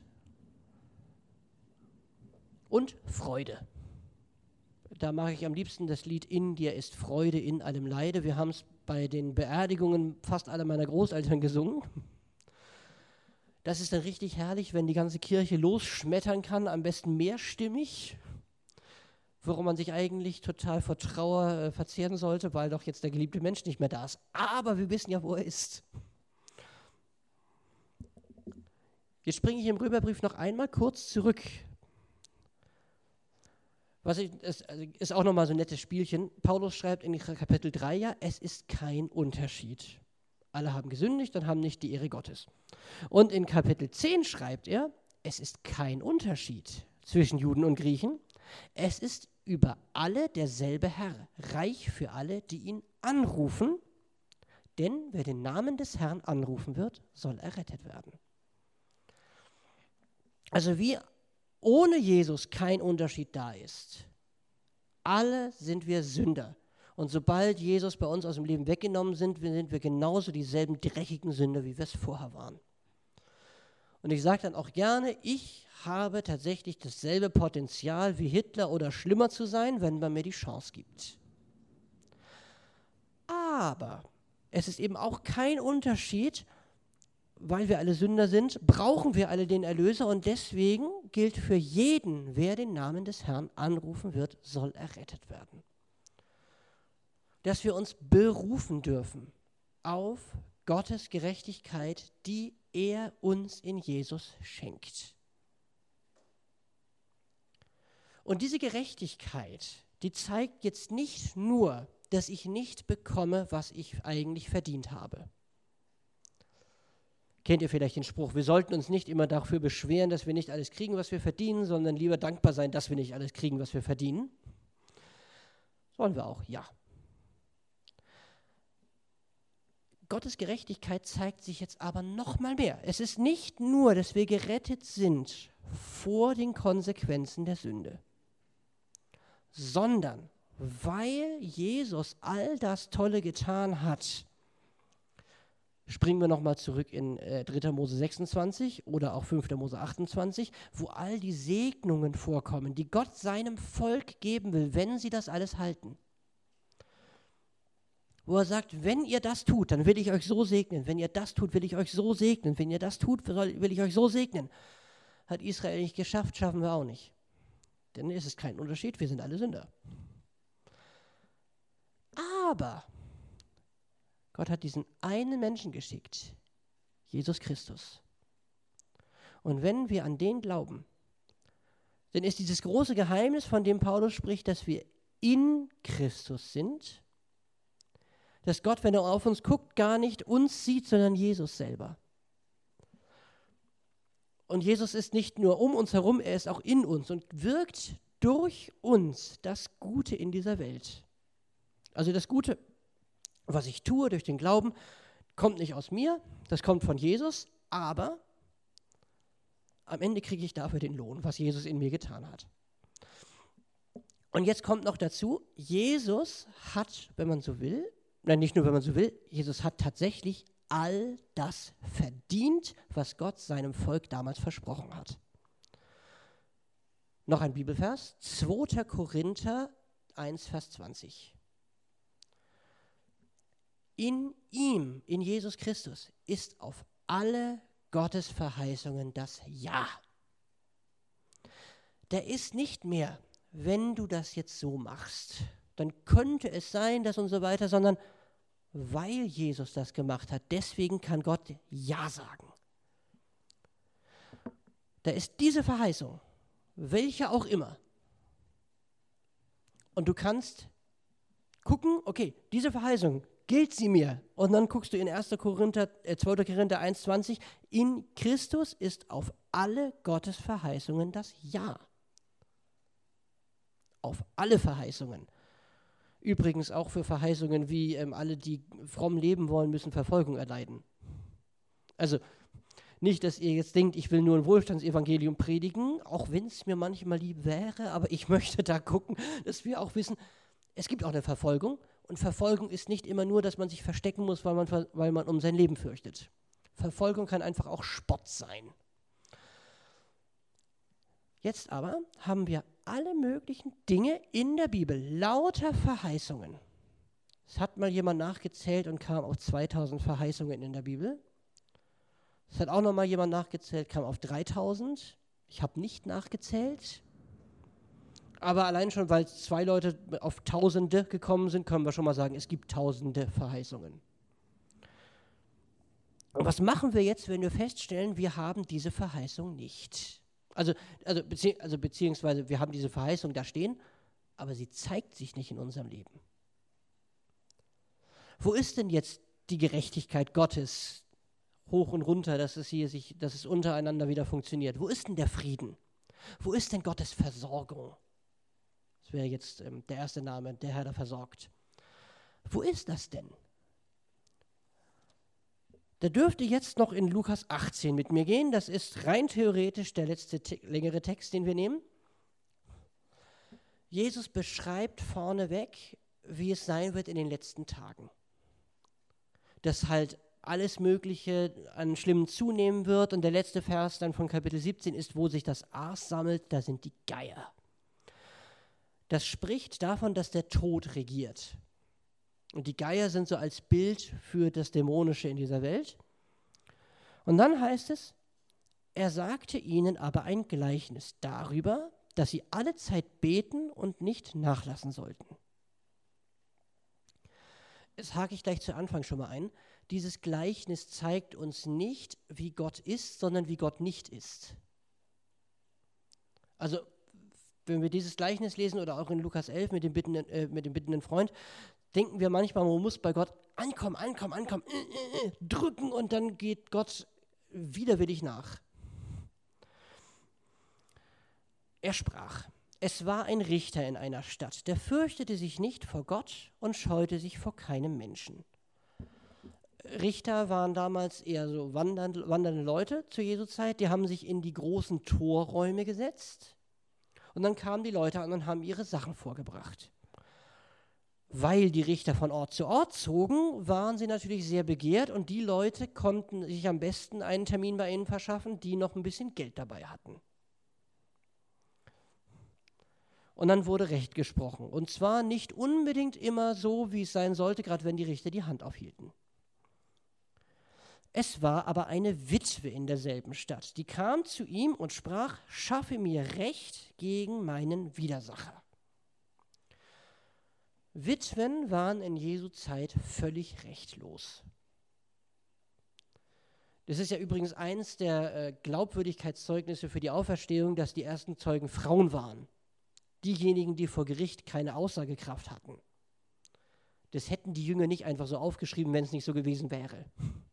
und Freude. Da mache ich am liebsten das Lied In dir ist Freude in allem Leide. Wir haben es bei den Beerdigungen fast aller meiner Großeltern gesungen. Das ist dann richtig herrlich, wenn die ganze Kirche losschmettern kann, am besten mehrstimmig, worum man sich eigentlich total vor Trauer äh, verzehren sollte, weil doch jetzt der geliebte Mensch nicht mehr da ist. Aber wir wissen ja, wo er ist. Jetzt springe ich im Römerbrief noch einmal kurz zurück. Was ich, ist, also ist auch nochmal so ein nettes Spielchen. Paulus schreibt in Kapitel drei ja, es ist kein Unterschied. Alle haben gesündigt und haben nicht die Ehre Gottes. Und in Kapitel zehn schreibt er, es ist kein Unterschied zwischen Juden und Griechen. Es ist über alle derselbe Herr, reich für alle, die ihn anrufen. Denn wer den Namen des Herrn anrufen wird, soll errettet werden. Also wie ohne Jesus kein Unterschied da ist. Alle sind wir Sünder. Und sobald Jesus bei uns aus dem Leben weggenommen sind, sind wir genauso dieselben dreckigen Sünder, wie wir es vorher waren. Und ich sage dann auch gerne, ich habe tatsächlich dasselbe Potenzial wie Hitler oder schlimmer zu sein, wenn man mir die Chance gibt. Aber es ist eben auch kein Unterschied, weil wir alle Sünder sind, brauchen wir alle den Erlöser und deswegen gilt für jeden, wer den Namen des Herrn anrufen wird, soll errettet werden. Dass wir uns berufen dürfen auf Gottes Gerechtigkeit, die er uns in Jesus schenkt. Und diese Gerechtigkeit, die zeigt jetzt nicht nur, dass ich nicht bekomme, was ich eigentlich verdient habe. Kennt ihr vielleicht den Spruch, wir sollten uns nicht immer dafür beschweren, dass wir nicht alles kriegen, was wir verdienen, sondern lieber dankbar sein, dass wir nicht alles kriegen, was wir verdienen? Sollen wir auch, ja. Gottes Gerechtigkeit zeigt sich jetzt aber noch mal mehr. Es ist nicht nur, dass wir gerettet sind vor den Konsequenzen der Sünde, sondern weil Jesus all das Tolle getan hat. Springen wir nochmal zurück in äh, dritter Mose sechsundzwanzig oder auch fünfter Mose achtundzwanzig, wo all die Segnungen vorkommen, die Gott seinem Volk geben will, wenn sie das alles halten. Wo er sagt, wenn ihr das tut, dann will ich euch so segnen. Wenn ihr das tut, will ich euch so segnen. Wenn ihr das tut, will ich euch so segnen. Hat Israel nicht geschafft, schaffen wir auch nicht. Denn es ist kein Unterschied, wir sind alle Sünder. Aber Gott hat diesen einen Menschen geschickt, Jesus Christus. Und wenn wir an den glauben, dann ist dieses große Geheimnis, von dem Paulus spricht, dass wir in Christus sind, dass Gott, wenn er auf uns guckt, gar nicht uns sieht, sondern Jesus selber. Und Jesus ist nicht nur um uns herum, er ist auch in uns und wirkt durch uns das Gute in dieser Welt. Also das Gute, was ich tue durch den Glauben, kommt nicht aus mir, das kommt von Jesus, aber am Ende kriege ich dafür den Lohn, was Jesus in mir getan hat. Und jetzt kommt noch dazu, Jesus hat, wenn man so will, nein, nicht nur wenn man so will, Jesus hat tatsächlich all das verdient, was Gott seinem Volk damals versprochen hat. Noch ein Bibelvers, zweiter Korinther eins, Vers zwanzig. In ihm, in Jesus Christus, ist auf alle Gottes Verheißungen das Ja. Da ist nicht mehr, wenn du das jetzt so machst, dann könnte es sein, dass und so weiter, sondern weil Jesus das gemacht hat, deswegen kann Gott Ja sagen. Da ist diese Verheißung, welche auch immer. Und du kannst gucken, okay, diese Verheißung, gilt sie mir? Und dann guckst du in erster Korinther, äh, zweiter Korinther eins, zwanzig, in Christus ist auf alle Gottes Verheißungen das Ja. Auf alle Verheißungen. Übrigens auch für Verheißungen wie ähm, alle, die fromm leben wollen, müssen Verfolgung erleiden. Also nicht, dass ihr jetzt denkt, ich will nur ein Wohlstandsevangelium predigen, auch wenn es mir manchmal lieb wäre, aber ich möchte da gucken, dass wir auch wissen, es gibt auch eine Verfolgung und Verfolgung ist nicht immer nur, dass man sich verstecken muss, weil man, weil man um sein Leben fürchtet. Verfolgung kann einfach auch Spott sein. Jetzt aber haben wir alle möglichen Dinge in der Bibel, lauter Verheißungen. Es hat mal jemand nachgezählt und kam auf zweitausend Verheißungen in der Bibel. Es hat auch noch mal jemand nachgezählt, kam auf dreitausend. Ich habe nicht nachgezählt. Aber allein schon, weil zwei Leute auf Tausende gekommen sind, können wir schon mal sagen, es gibt tausende Verheißungen. Und was machen wir jetzt, wenn wir feststellen, wir haben diese Verheißung nicht? Also, also, bezieh also beziehungsweise wir haben diese Verheißung da stehen, aber sie zeigt sich nicht in unserem Leben. Wo ist denn jetzt die Gerechtigkeit Gottes hoch und runter, dass es hier sich, dass es untereinander wieder funktioniert? Wo ist denn der Frieden? Wo ist denn Gottes Versorgung? Das wäre jetzt ähm, der erste Name, der Herr, der versorgt. Wo ist das denn? Da dürft ihr jetzt noch in Lukas achtzehn mit mir gehen. Das ist rein theoretisch der letzte te- längere Text, den wir nehmen. Jesus beschreibt vorneweg, wie es sein wird in den letzten Tagen. Dass halt alles Mögliche an Schlimmen zunehmen wird. Und der letzte Vers dann von Kapitel siebzehn ist, wo sich das Aas sammelt, da sind die Geier. Das spricht davon, dass der Tod regiert. Und die Geier sind so als Bild für das Dämonische in dieser Welt. Und dann heißt es, er sagte ihnen aber ein Gleichnis darüber, dass sie alle Zeit beten und nicht nachlassen sollten. Das hake ich gleich zu Anfang schon mal ein. Dieses Gleichnis zeigt uns nicht, wie Gott ist, sondern wie Gott nicht ist. Also, wenn wir dieses Gleichnis lesen oder auch in Lukas elf mit dem bittenden, äh, mit dem bittenden Freund, denken wir manchmal, man muss bei Gott ankommen, ankommen, ankommen, äh, äh, drücken und dann geht Gott widerwillig nach. Er sprach, es war ein Richter in einer Stadt, der fürchtete sich nicht vor Gott und scheute sich vor keinem Menschen. Richter waren damals eher so wandernde, wandernde Leute zur Jesu Zeit, die haben sich in die großen Torräume gesetzt und dann kamen die Leute an und haben ihre Sachen vorgebracht. Weil die Richter von Ort zu Ort zogen, waren sie natürlich sehr begehrt und die Leute konnten sich am besten einen Termin bei ihnen verschaffen, die noch ein bisschen Geld dabei hatten. Und dann wurde Recht gesprochen. Und zwar nicht unbedingt immer so, wie es sein sollte, gerade wenn die Richter die Hand aufhielten. Es war aber eine Witwe in derselben Stadt, die kam zu ihm und sprach, schaffe mir Recht gegen meinen Widersacher. Witwen waren in Jesu Zeit völlig rechtlos. Das ist ja übrigens eines der äh, Glaubwürdigkeitszeugnisse für die Auferstehung, dass die ersten Zeugen Frauen waren. Diejenigen, die vor Gericht keine Aussagekraft hatten. Das hätten die Jünger nicht einfach so aufgeschrieben, wenn es nicht so gewesen wäre.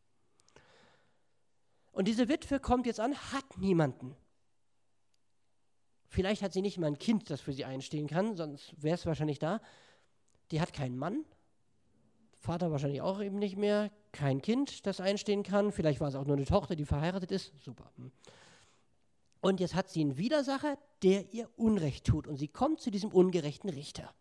Und diese Witwe kommt jetzt an, hat niemanden. Vielleicht hat sie nicht mal ein Kind, das für sie einstehen kann, sonst wäre es wahrscheinlich da. Die hat keinen Mann, Vater wahrscheinlich auch eben nicht mehr, kein Kind, das einstehen kann. Vielleicht war es auch nur eine Tochter, die verheiratet ist. Super. Und jetzt hat sie einen Widersacher, der ihr Unrecht tut. Und sie kommt zu diesem ungerechten Richter.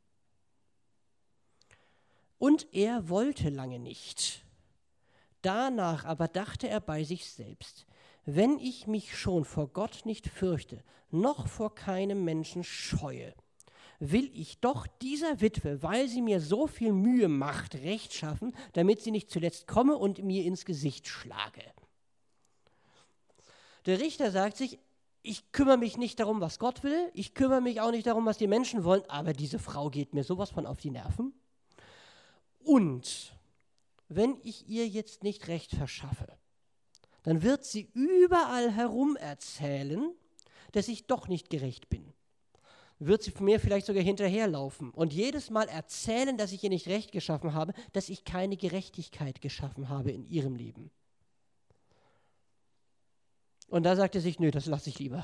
Und er wollte lange nicht. Danach aber dachte er bei sich selbst, wenn ich mich schon vor Gott nicht fürchte, noch vor keinem Menschen scheue, will ich doch dieser Witwe, weil sie mir so viel Mühe macht, Recht schaffen, damit sie nicht zuletzt komme und mir ins Gesicht schlage. Der Richter sagt sich, ich kümmere mich nicht darum, was Gott will, ich kümmere mich auch nicht darum, was die Menschen wollen, aber diese Frau geht mir sowas von auf die Nerven. Und wenn ich ihr jetzt nicht Recht verschaffe, dann wird sie überall herum erzählen, dass ich doch nicht gerecht bin. Wird sie mir vielleicht sogar hinterherlaufen und jedes Mal erzählen, dass ich ihr nicht Recht geschaffen habe, dass ich keine Gerechtigkeit geschaffen habe in ihrem Leben. Und da sagt er sich, nö, das lasse ich lieber.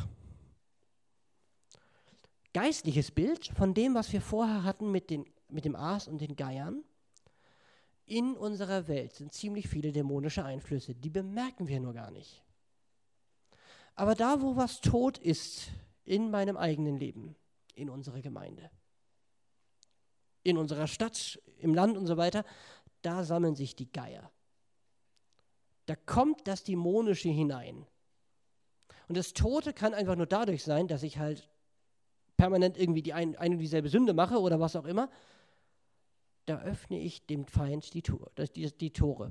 Geistliches Bild von dem, was wir vorher hatten mit, den, mit dem Aas und den Geiern. In unserer Welt sind ziemlich viele dämonische Einflüsse, die bemerken wir nur gar nicht. Aber da, wo was tot ist, in meinem eigenen Leben, in unserer Gemeinde, in unserer Stadt, im Land und so weiter, da sammeln sich die Geier. Da kommt das Dämonische hinein. Und das Tote kann einfach nur dadurch sein, dass ich halt permanent irgendwie die ein, eine und dieselbe Sünde mache oder was auch immer. Da öffne ich dem Feind die, Tor, die, die Tore.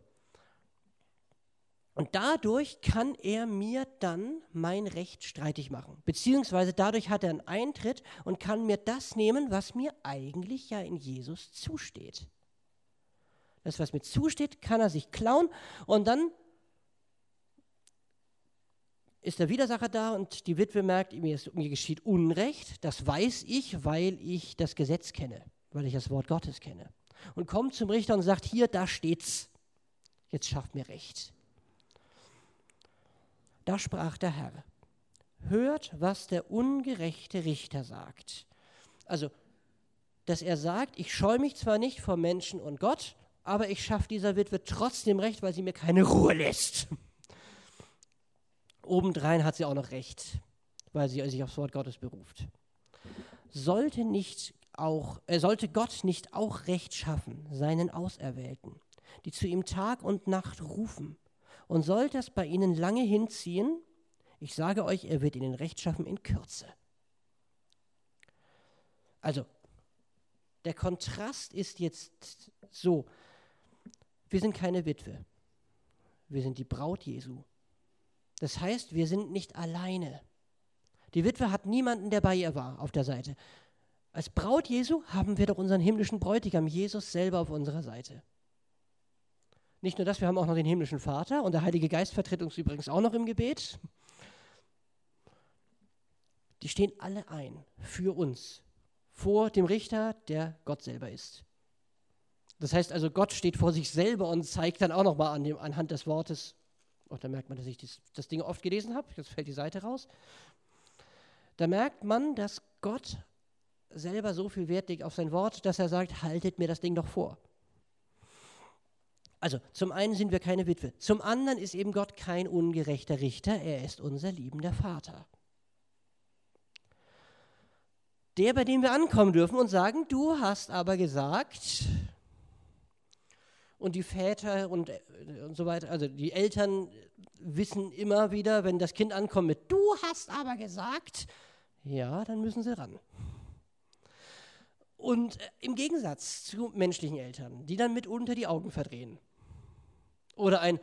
Und dadurch kann er mir dann mein Recht streitig machen. Beziehungsweise dadurch hat er einen Eintritt und kann mir das nehmen, was mir eigentlich ja in Jesus zusteht. Das, was mir zusteht, kann er sich klauen und dann ist der Widersacher da und die Witwe merkt, mir, ist, mir geschieht Unrecht. Das weiß ich, weil ich das Gesetz kenne, weil ich das Wort Gottes kenne. Und kommt zum Richter und sagt, hier, da steht's. Jetzt schafft mir Recht. Da sprach der Herr, hört, was der ungerechte Richter sagt. Also, dass er sagt, ich scheue mich zwar nicht vor Menschen und Gott, aber ich schaffe dieser Witwe trotzdem Recht, weil sie mir keine Ruhe lässt. Obendrein hat sie auch noch Recht, weil sie sich aufs Wort Gottes beruft. Sollte, nicht auch, äh, sollte Gott nicht auch Recht schaffen, seinen Auserwählten, die zu ihm Tag und Nacht rufen, und sollte es bei ihnen lange hinziehen, ich sage euch, er wird ihnen Recht schaffen in Kürze. Also, der Kontrast ist jetzt so, wir sind keine Witwe, wir sind die Braut Jesu. Das heißt, wir sind nicht alleine. Die Witwe hat niemanden, der bei ihr war, auf der Seite. Als Braut Jesu haben wir doch unseren himmlischen Bräutigam, Jesus selber, auf unserer Seite. Nicht nur das, wir haben auch noch den himmlischen Vater und der Heilige Geist vertritt uns übrigens auch noch im Gebet. Die stehen alle ein für uns, vor dem Richter, der Gott selber ist. Das heißt also, Gott steht vor sich selber und zeigt dann auch nochmal an dem, anhand des Wortes, oh, da merkt man, dass ich dies, das Ding oft gelesen habe, jetzt fällt die Seite raus. Da merkt man, dass Gott selber so viel Wert legt auf sein Wort, dass er sagt, haltet mir das Ding doch vor. Also zum einen sind wir keine Witwe, zum anderen ist eben Gott kein ungerechter Richter, er ist unser liebender Vater. Der, bei dem wir ankommen dürfen und sagen, du hast aber gesagt, und die Väter und, und so weiter, also die Eltern wissen immer wieder, wenn das Kind ankommt mit, du hast aber gesagt, ja, dann müssen sie ran. Und im Gegensatz zu menschlichen Eltern, die dann mitunter die Augen verdrehen. Oder ein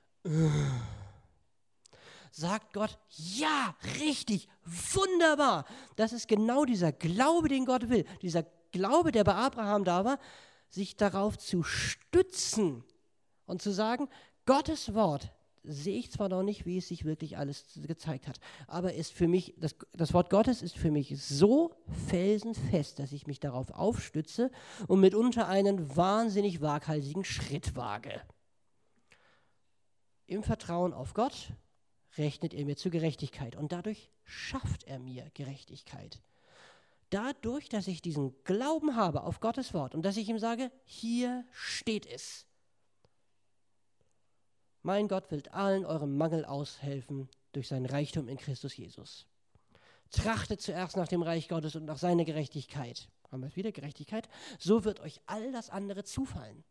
sagt Gott, ja, richtig, wunderbar. Das ist genau dieser Glaube, den Gott will. Dieser Glaube, der bei Abraham da war, sich darauf zu stützen und zu sagen, Gottes Wort sehe ich zwar noch nicht, wie es sich wirklich alles gezeigt hat, aber ist für mich, das, das Wort Gottes ist für mich so felsenfest, dass ich mich darauf aufstütze und mitunter einen wahnsinnig waghalsigen Schritt wage. Im Vertrauen auf Gott rechnet er mir zur Gerechtigkeit und dadurch schafft er mir Gerechtigkeit. Dadurch, dass ich diesen Glauben habe auf Gottes Wort und dass ich ihm sage, hier steht es. Mein Gott will allen eurem Mangel aushelfen durch seinen Reichtum in Christus Jesus. Trachtet zuerst nach dem Reich Gottes und nach seiner Gerechtigkeit. Haben wir es wieder, Gerechtigkeit? So wird euch all das andere zufallen.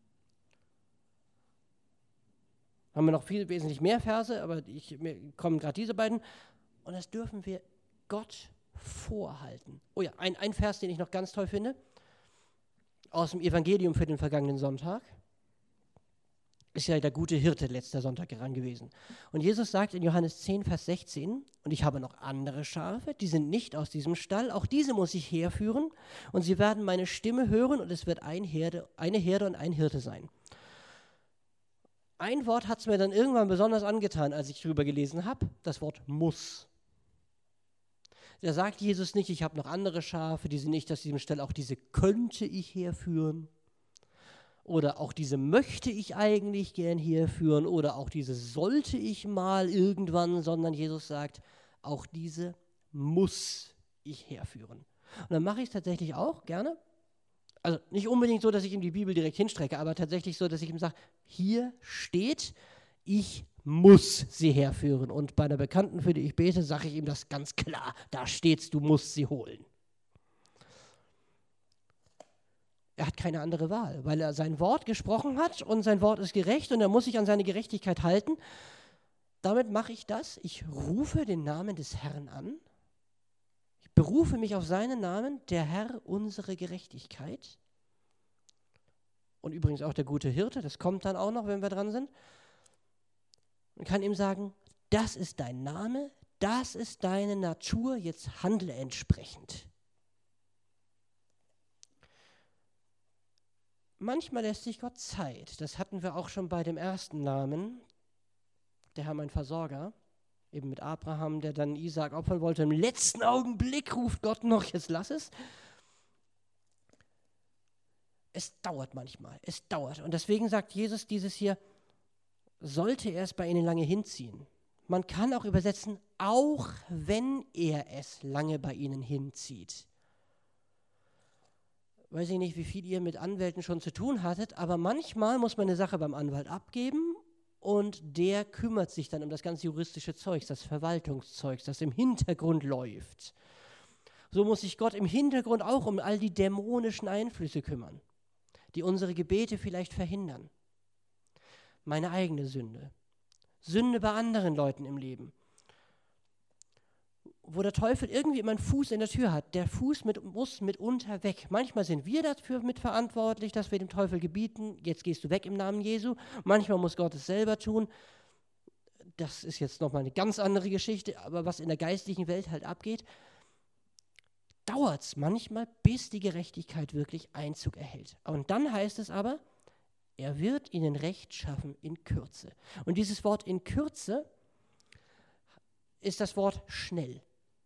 Haben wir noch viel, wesentlich mehr Verse, aber ich, mir kommen gerade diese beiden. Und das dürfen wir Gott vorhalten. Oh ja, ein, ein Vers, den ich noch ganz toll finde, aus dem Evangelium für den vergangenen Sonntag, ist ja der gute Hirte letzter Sonntag heran gewesen. Und Jesus sagt in Johannes zehn, Vers sechzehn, und ich habe noch andere Schafe, die sind nicht aus diesem Stall, auch diese muss ich herführen, und sie werden meine Stimme hören, und es wird ein Herde, eine Herde und ein Hirte sein. Ein Wort hat es mir dann irgendwann besonders angetan, als ich drüber gelesen habe, das Wort muss. Da sagt Jesus nicht, ich habe noch andere Schafe, die sind nicht aus diesem Stall, auch diese könnte ich herführen. Oder auch diese möchte ich eigentlich gern herführen. Oder auch diese sollte ich mal irgendwann, sondern Jesus sagt, auch diese muss ich herführen. Und dann mache ich es tatsächlich auch gerne. Also nicht unbedingt so, dass ich ihm die Bibel direkt hinstrecke, aber tatsächlich so, dass ich ihm sage, hier steht, ich muss sie herführen. Und bei einer Bekannten, für die ich bete, sage ich ihm das ganz klar. Da steht's, du musst sie holen. Er hat keine andere Wahl, weil er sein Wort gesprochen hat und sein Wort ist gerecht und er muss sich an seine Gerechtigkeit halten. Damit mache ich das. Ich rufe den Namen des Herrn an. Ich berufe mich auf seinen Namen, der Herr, unsere Gerechtigkeit. Und übrigens auch der gute Hirte, das kommt dann auch noch, wenn wir dran sind. Und kann ihm sagen, das ist dein Name, das ist deine Natur, jetzt handle entsprechend. Manchmal lässt sich Gott Zeit. Das hatten wir auch schon bei dem ersten Namen, der Herr mein Versorger, eben mit Abraham, der dann Isaak opfern wollte. Im letzten Augenblick ruft Gott noch, jetzt lass es. Es dauert manchmal, es dauert. Und deswegen sagt Jesus dieses hier, sollte er es bei ihnen lange hinziehen. Man kann auch übersetzen, auch wenn er es lange bei ihnen hinzieht. weiß ich nicht, wie viel ihr mit Anwälten schon zu tun hattet, aber manchmal muss man eine Sache beim Anwalt abgeben und der kümmert sich dann um das ganze juristische Zeug, das Verwaltungszeug, das im Hintergrund läuft. So muss sich Gott im Hintergrund auch um all die dämonischen Einflüsse kümmern, die unsere Gebete vielleicht verhindern. Meine eigene Sünde. Sünde bei anderen Leuten im Leben. Wo der Teufel irgendwie immer einen Fuß in der Tür hat. Der Fuß mit, muss mitunter weg. Manchmal sind wir dafür mitverantwortlich, dass wir dem Teufel gebieten, jetzt gehst du weg im Namen Jesu. Manchmal muss Gott es selber tun. Das ist jetzt nochmal eine ganz andere Geschichte, aber was in der geistlichen Welt halt abgeht, dauert es manchmal, bis die Gerechtigkeit wirklich Einzug erhält. Und dann heißt es aber, er wird ihnen Recht schaffen in Kürze. Und dieses Wort in Kürze ist das Wort schnell.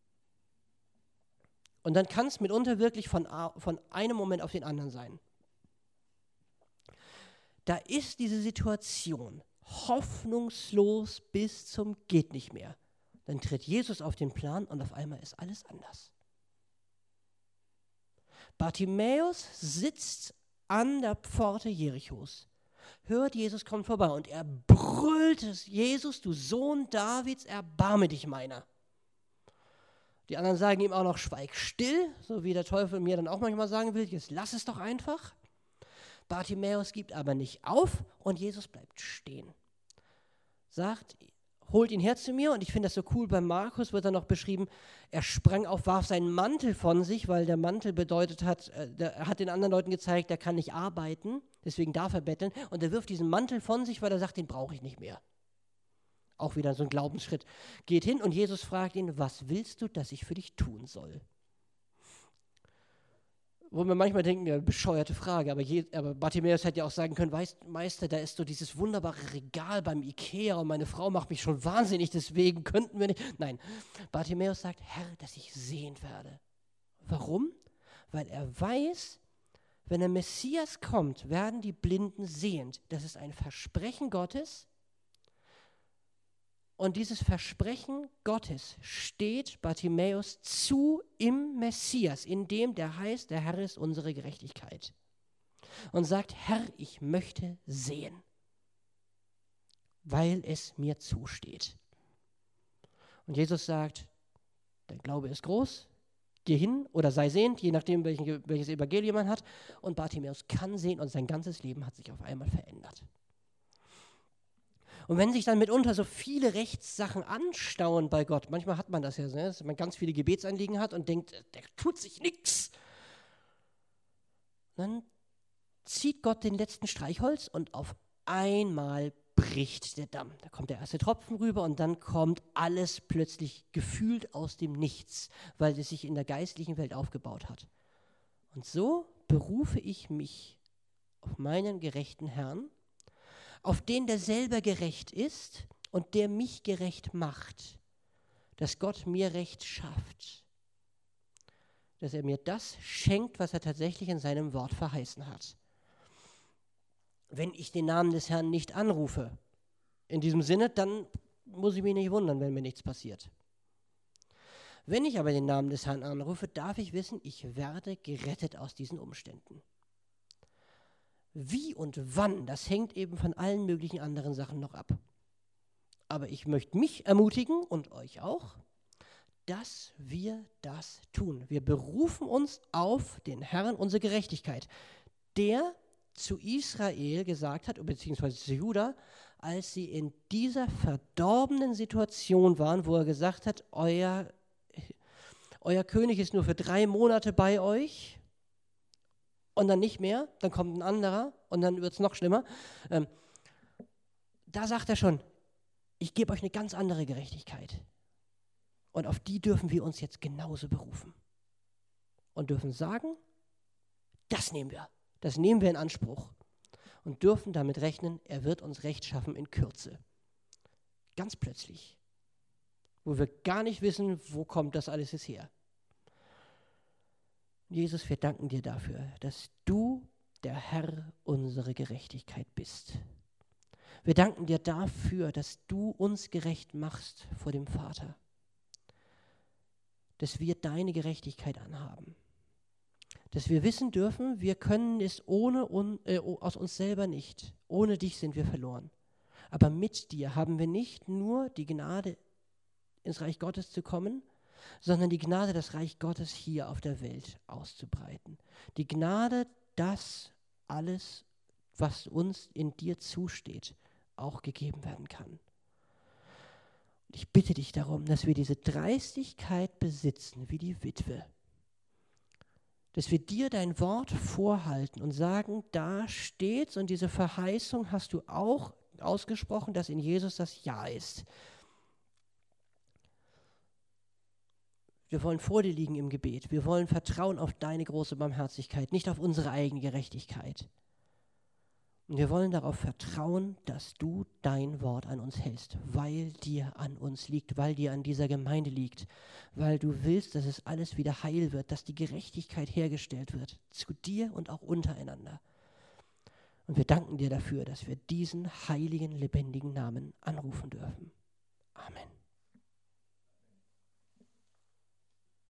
Und dann kann es mitunter wirklich von, von einem Moment auf den anderen sein. Da ist diese Situation hoffnungslos bis zum geht nicht mehr. Dann tritt Jesus auf den Plan und auf einmal ist alles anders. Bartimäus sitzt an der Pforte Jerichos, hört, Jesus kommt vorbei und er brüllt es, Jesus, du Sohn Davids, erbarme dich meiner. Die anderen sagen ihm auch noch, schweig still, so wie der Teufel mir dann auch manchmal sagen will, jetzt lass es doch einfach. Bartimäus gibt aber nicht auf und Jesus bleibt stehen. Sagt, holt ihn her zu mir, und ich finde das so cool, bei Markus wird dann noch beschrieben, er sprang auf, warf seinen Mantel von sich, weil der Mantel bedeutet hat, er hat den anderen Leuten gezeigt, er kann nicht arbeiten, deswegen darf er betteln, und er wirft diesen Mantel von sich, weil er sagt, den brauche ich nicht mehr. Auch wieder so ein Glaubensschritt. Geht hin und Jesus fragt ihn, was willst du, dass ich für dich tun soll? Wo wir manchmal denken, ja, bescheuerte Frage, aber, je, aber Bartimäus hätte ja auch sagen können, weißt Meister, da ist so dieses wunderbare Regal beim Ikea und meine Frau macht mich schon wahnsinnig, deswegen könnten wir nicht. Nein, Bartimäus sagt, Herr, dass ich sehen werde. Warum? Weil er weiß, wenn der Messias kommt, werden die Blinden sehend. Das ist ein Versprechen Gottes. Und dieses Versprechen Gottes steht Bartimäus zu im Messias, in dem der heißt, der Herr ist unsere Gerechtigkeit. Und sagt, Herr, ich möchte sehen, weil es mir zusteht. Und Jesus sagt, der Glaube ist groß, geh hin oder sei sehend, je nachdem, welchen, welches Evangelium man hat. Und Bartimäus kann sehen und sein ganzes Leben hat sich auf einmal verändert. Und wenn sich dann mitunter so viele Rechtssachen anstauen bei Gott, manchmal hat man das ja, ne, dass man ganz viele Gebetsanliegen hat und denkt, der tut sich nichts. Dann zieht Gott den letzten Streichholz und auf einmal bricht der Damm. Da kommt der erste Tropfen rüber und dann kommt alles plötzlich gefühlt aus dem Nichts, weil es sich in der geistlichen Welt aufgebaut hat. Und so berufe ich mich auf meinen gerechten Herrn, auf den, der selber gerecht ist und der mich gerecht macht, dass Gott mir Recht schafft, dass er mir das schenkt, was er tatsächlich in seinem Wort verheißen hat. Wenn ich den Namen des Herrn nicht anrufe, in diesem Sinne, dann muss ich mich nicht wundern, wenn mir nichts passiert. Wenn ich aber den Namen des Herrn anrufe, darf ich wissen, ich werde gerettet aus diesen Umständen. Wie und wann, das hängt eben von allen möglichen anderen Sachen noch ab. Aber ich möchte mich ermutigen und euch auch, dass wir das tun. Wir berufen uns auf den Herrn, unsere Gerechtigkeit, der zu Israel gesagt hat, beziehungsweise zu Juda, als sie in dieser verdorbenen Situation waren, wo er gesagt hat, euer, euer König ist nur für drei Monate bei euch, und dann nicht mehr, dann kommt ein anderer und dann wird es noch schlimmer. Ähm, da sagt er schon, ich gebe euch eine ganz andere Gerechtigkeit. Und auf die dürfen wir uns jetzt genauso berufen. Und dürfen sagen, das nehmen wir. Das nehmen wir in Anspruch. Und dürfen damit rechnen, er wird uns Recht schaffen in Kürze. Ganz plötzlich. Wo wir gar nicht wissen, wo kommt das alles jetzt her. Jesus, wir danken dir dafür, dass du der Herr unsere Gerechtigkeit bist. Wir danken dir dafür, dass du uns gerecht machst vor dem Vater, dass wir deine Gerechtigkeit anhaben, Dass wir wissen dürfen, wir können es ohne un, äh, aus uns selber nicht. Ohne dich sind wir verloren. Aber mit dir haben wir nicht nur die Gnade, ins Reich Gottes zu kommen, sondern die Gnade, das Reich Gottes hier auf der Welt auszubreiten. Die Gnade, dass alles, was uns in dir zusteht, auch gegeben werden kann. Und ich bitte dich darum, dass wir diese Dreistigkeit besitzen, wie die Witwe. Dass wir dir dein Wort vorhalten und sagen, da steht's und diese Verheißung hast du auch ausgesprochen, dass in Jesus das Ja ist. Wir wollen vor dir liegen im Gebet. Wir wollen vertrauen auf deine große Barmherzigkeit, nicht auf unsere eigene Gerechtigkeit. Und wir wollen darauf vertrauen, dass du dein Wort an uns hältst, weil dir an uns liegt, weil dir an dieser Gemeinde liegt, weil du willst, dass es alles wieder heil wird, dass die Gerechtigkeit hergestellt wird, zu dir und auch untereinander. Und wir danken dir dafür, dass wir diesen heiligen, lebendigen Namen anrufen dürfen. Amen.